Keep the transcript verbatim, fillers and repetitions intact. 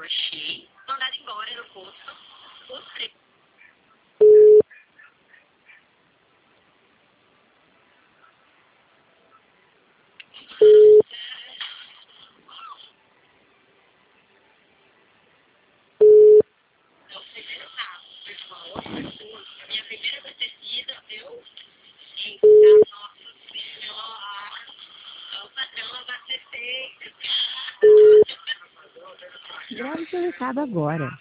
eu achei, mandado embora no posto, os três. Não sei pensar, pessoal, minha primeira abastecida, eu, sim, nossa senhora, é o padrão abastecer. Grave seu recado agora.